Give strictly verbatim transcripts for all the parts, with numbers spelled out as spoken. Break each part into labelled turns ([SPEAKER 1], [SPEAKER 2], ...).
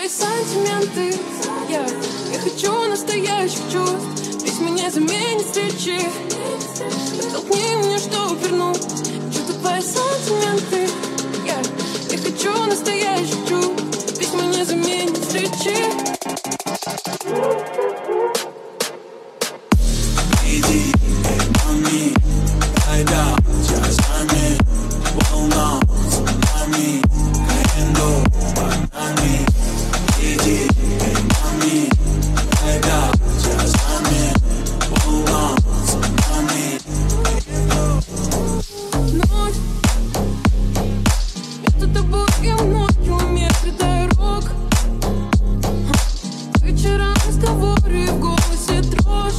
[SPEAKER 1] твои сантименты. Я, я хочу настоящих чувств. Письма не заменит встречи. Толкни меня, чтобы вернуть чувства твои сантименты. Я, я хочу настоящих чувств. Письма не заменит встречи.
[SPEAKER 2] Иди, мами, айда, часами, волна, цунами, каенду, банами. Иди, мами, айда, часами, волна, цунами.
[SPEAKER 1] Ночь между тобой и мной километры дорог. Вечера разговоры, в голосе дрожь.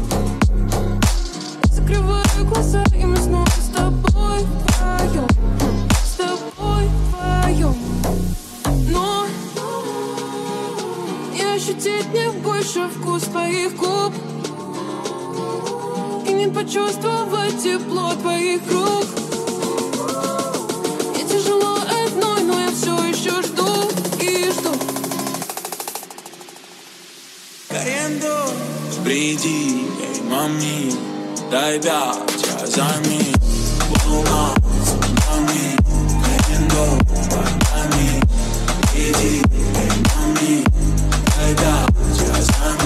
[SPEAKER 1] Закрываю глаза, и мы снова с тобой вдвоем. С тобой вдвоем. Но не ощутить мне больше вкус твоих губ и не почувствовать тепло твоих рук. Мне тяжело одной, но я все еще жду и жду.
[SPEAKER 2] Каенду, приди, эй, мами, дай дать часами, волна, цунами, каенду, банами. Иди, эй, мами, дай дать часами.